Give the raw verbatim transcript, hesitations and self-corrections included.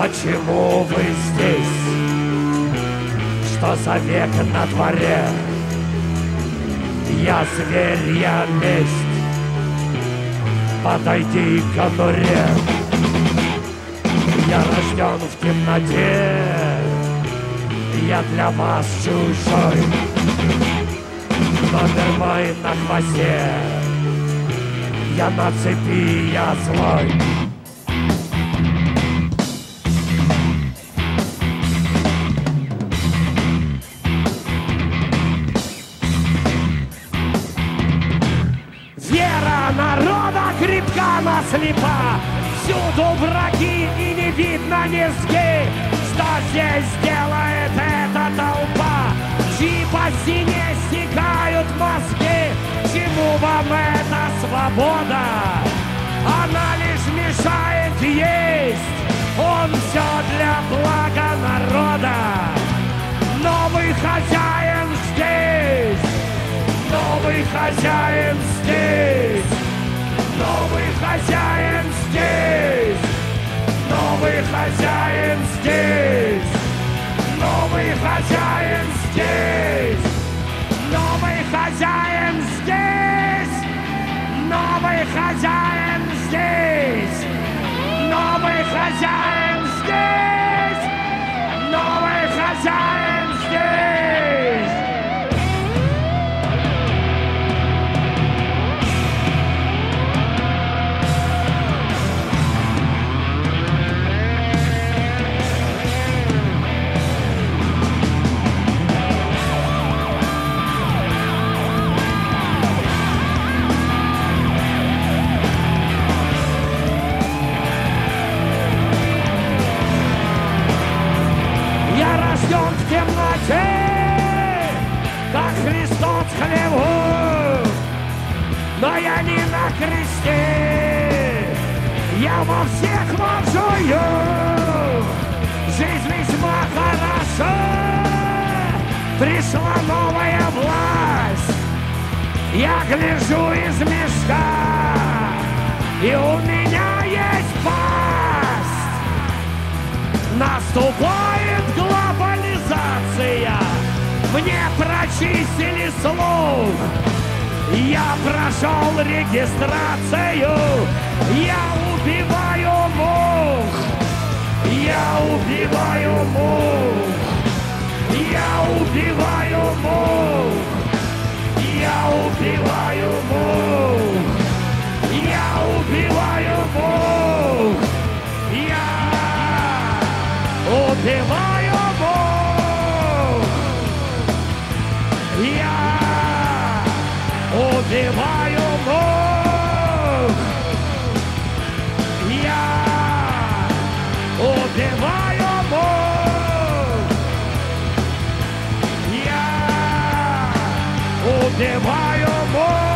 Почему вы здесь? Что за век на дворе? Я зверь, я месть. Подойди к конуре. Я рожден в темноте. Я для вас чужой. Номер мой на хвосте. Я на цепи, я злой. Вера народа крепка, но слепа. Всюду враги и не видно низги. Что здесь делает эта толпа? Чьи по стене стекают мозги? Чему вам эта свобода? Она лишь мешает есть. Он все для блага народа. Новый хозяин здесь. Новый хозяин здесь. Новый хозяин здесь. Новый хозяин здесь. Новый хозяин здесь. Новый хозяин здесь. Новый хозяин здесь. Новый хозяин здесь. Новый хозяин здесь. В темноте, как Христос в хлеву, но я не на кресте, я во всех моржую. Жизнь весьма хороша, пришла новая власть. Я гляжу из мешка, и у меня есть пасть. Наступает глобализация, мне прочистили слух. Я прошел регистрацию, я убиваю мух. Я убиваю мух. Я убиваю мух. Я убиваю мух. Я убиваю мух. Я убиваю мух. Я убиваю мух. Я убиваю мух. Я убиваю мух.